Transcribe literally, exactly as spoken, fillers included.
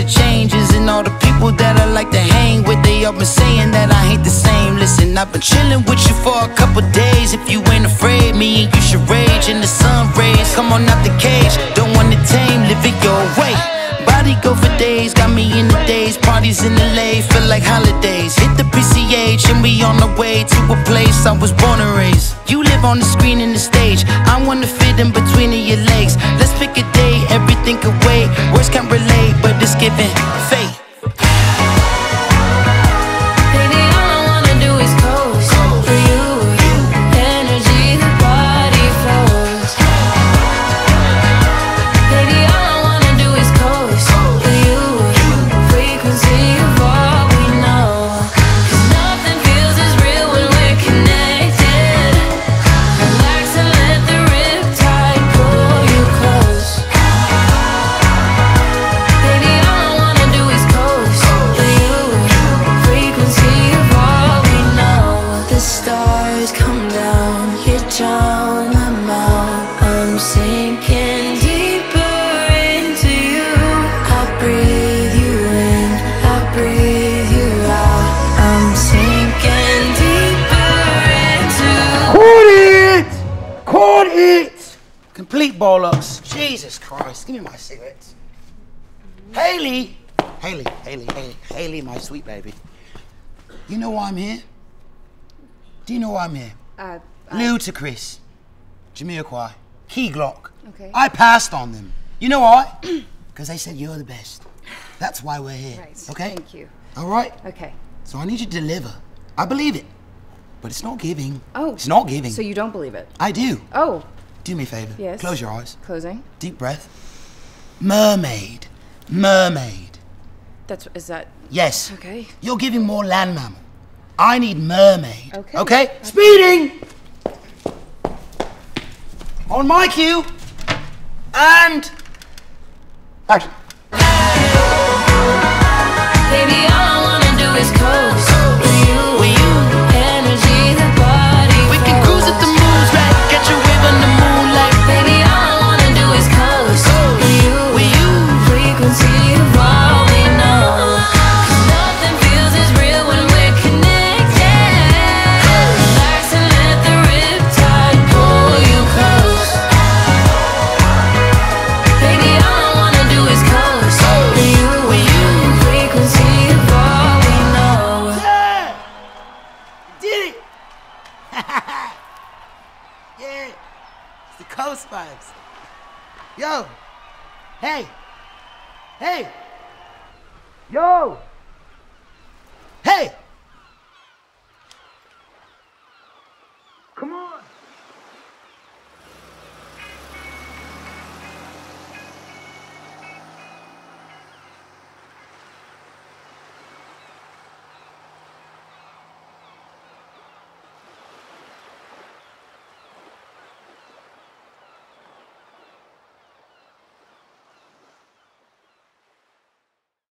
that changes. And all the people that I like to hang with, they all been saying that I ain't the same. Listen, I've been chilling with you for a couple days. If you ain't afraid, me and you should rage in the sun rays. Come on out the cage, don't wanna tame, live it your way. Body go for days, got me in the days. Parties in L A, feel like holidays. Hit the P C H and we on the way to a place I was born and raised. You live on the screen and the stage, I wanna fit in between of your legs. Let's pick a day, everything could wait. Words can't relate, but it's giving fate. Come down, you drown them out. I'm sinking deeper into you. I breathe you in, I breathe you out. I'm sinking deeper into. Caught it! Caught it! Complete bollocks. Jesus Christ, give me my cigarettes. Haley! Haley, Haley, Haley, Haley, my sweet baby. You know why I'm here? Do you know why I'm here? Uh, Ludacris, Jamiroquai, Key Glock. Okay. I passed on them. You know why? Because they said you're the best. That's why we're here. Right. Okay? Thank you. All right? Okay. So I need you to deliver. I believe it. But it's not giving. Oh. It's not giving. So you don't believe it? I do. Oh. Do me a favor. Yes. Close your eyes. Closing. Deep breath. Mermaid. Mermaid. That's, is that? Yes. Okay. You're giving more land mammal. I need mermaid. Okay. Okay? Speeding! On my cue. And action. Baby, all I wanna do is coast with you. With you. Energy, the body. We can cruise at the moon's right. Catch a wave on the moonlight. Baby, all I wanna do is coast with you. With you. Frequency of all we know. 'Cause nothing feels as real when we're connected. Relax and let the riptide pull you close. Baby, all I wanna do is coast with you. With you. Frequency of all we know. Yeah! Did it! Yeah! It's the Coast Vibes. Yo! Hey! Hey! Yo!